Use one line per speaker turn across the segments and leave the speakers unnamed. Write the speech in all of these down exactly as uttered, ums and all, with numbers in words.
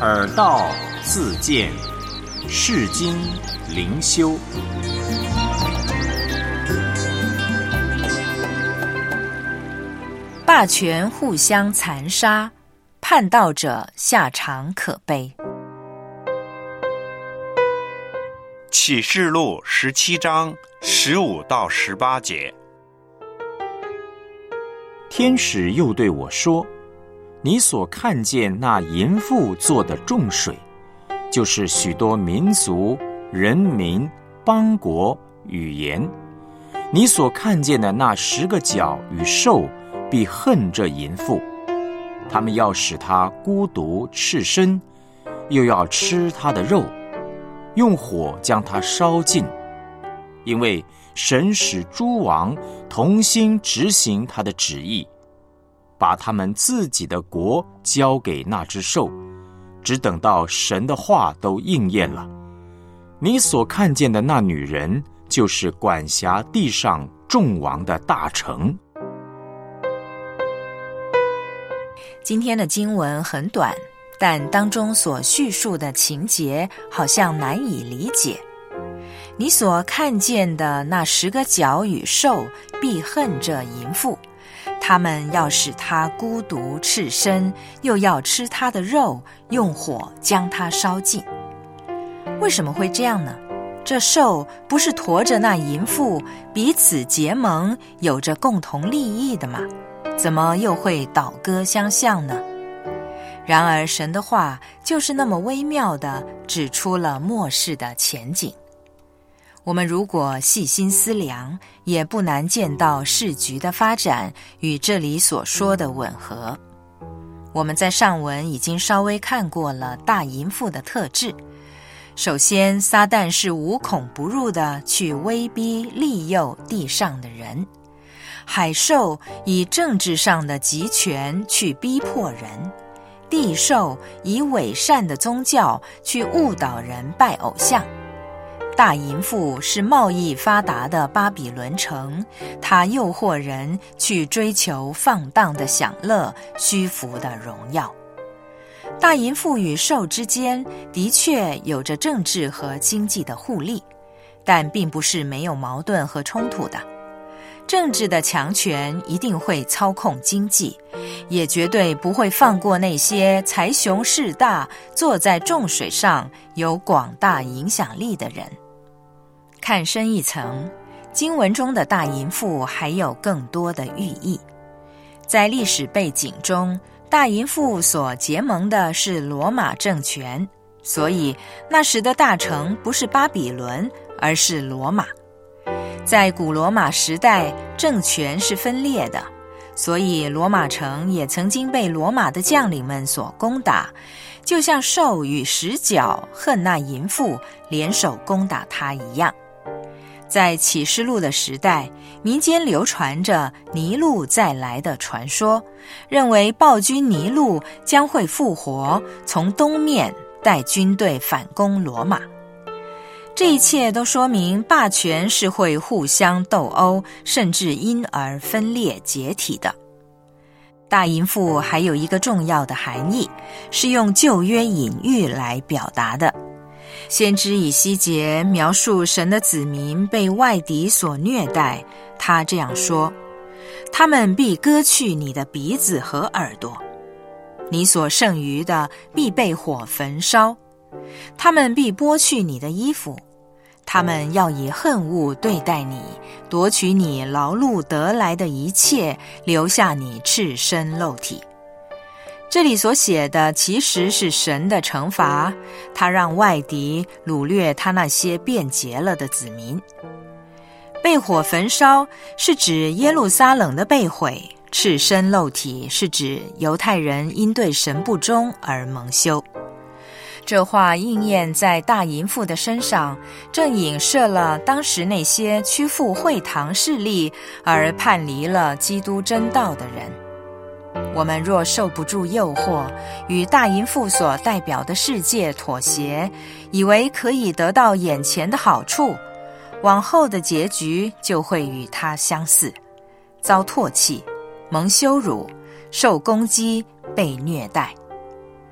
耳道自见，世经灵修。
霸权互相残杀，叛道者下场可悲。
启示录十七章十五到十八节。
天使又对我说，你所看见那淫妇做的众水，就是许多民族、人民、邦国、语言。你所看见的那十个角与兽，必恨这淫妇，他们要使她孤独赤身，又要吃她的肉，用火将她烧尽。因为神使诸王同心执行他的旨意，把他们自己的国交给那只兽，只等到神的话都应验了。你所看见的那女人，就是管辖地上众王的大城。
今天的经文很短，但当中所叙述的情节好像难以理解。你所看见的那十个角与兽，必恨这淫妇，他们要使她孤独赤身，又要吃她的肉，用火将她烧尽。为什么会这样呢？这兽不是驮着那淫妇彼此结盟，有着共同利益的吗？怎么又会倒戈相向呢？然而神的话就是那么微妙地指出了末世的前景。我们如果细心思量，也不难见到世局的发展与这里所说的吻合。我们在上文已经稍微看过了大淫妇的特质。首先，撒旦是无孔不入地去威逼利诱地上的人。海兽以政治上的集权去逼迫人，地兽以伪善的宗教去误导人拜偶像。大淫妇是贸易发达的巴比伦城，它诱惑人去追求放荡的享乐、虚浮的荣耀。大淫妇与兽之间的确有着政治和经济的互利，但并不是没有矛盾和冲突的。政治的强权一定会操控经济，也绝对不会放过那些财雄势大、坐在众水上有广大影响力的人。看深一层，经文中的大淫妇还有更多的寓意。在历史背景中，大淫妇所结盟的是罗马政权，所以那时的大城不是巴比伦，而是罗马。在古罗马时代，政权是分裂的，所以罗马城也曾经被罗马的将领们所攻打，就像兽与十角恨那淫妇联手攻打他一样。在启示录的时代，民间流传着尼禄再来的传说，认为暴君尼禄将会复活，从东面带军队反攻罗马。这一切都说明霸权是会互相斗殴，甚至因而分裂解体的。大淫妇还有一个重要的含义，是用旧约隐喻来表达的。先知以西结描述神的子民被外敌所虐待，他这样说：他们必割去你的鼻子和耳朵，你所剩余的必被火焚烧，他们必剥去你的衣服，他们要以恨恶对待你，夺取你劳碌得来的一切，留下你赤身露体。这里所写的其实是神的惩罚，他让外敌掳掠他那些变节了的子民。被火焚烧是指耶路撒冷的被毁，赤身露体是指犹太人因对神不忠而蒙羞。这话应验在大淫妇的身上，正影射了当时那些屈服会堂势力而叛离了基督真道的人。我们若受不住诱惑，与大淫妇所代表的世界妥协，以为可以得到眼前的好处，往后的结局就会与他相似，遭唾弃，蒙羞辱，受攻击，被虐待。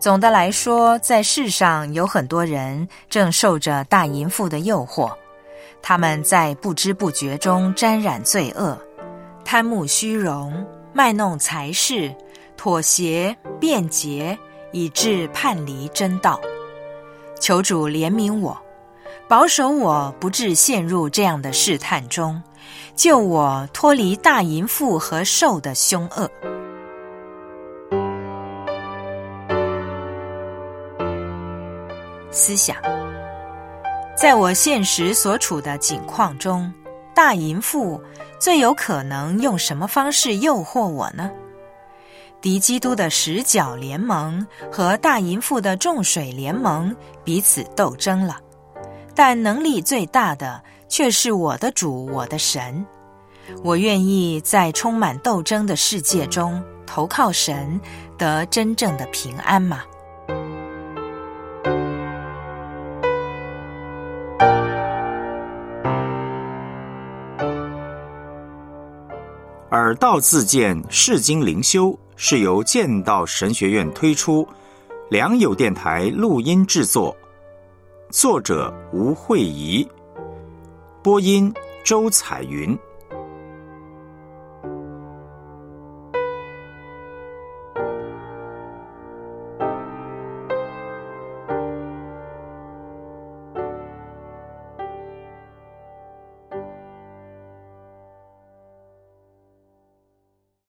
总的来说，在世上有很多人正受着大淫妇的诱惑，他们在不知不觉中沾染罪恶，贪慕虚荣，卖弄财事，妥协辩解，以致叛离真道。求主怜悯我，保守我不致陷入这样的试探中，救我脱离大淫妇和兽的凶恶。思想，在我现实所处的境况中，大淫妇最有可能用什么方式诱惑我呢？敌基督的十角联盟和大淫妇的众水联盟彼此斗争了，但能力最大的却是我的主，我的神。我愿意在充满斗争的世界中投靠神，得真正的平安吗？
耳道自荐释经灵修是由剑道神学院推出，良友电台录音制作，作者吴慧仪，播音周彩云。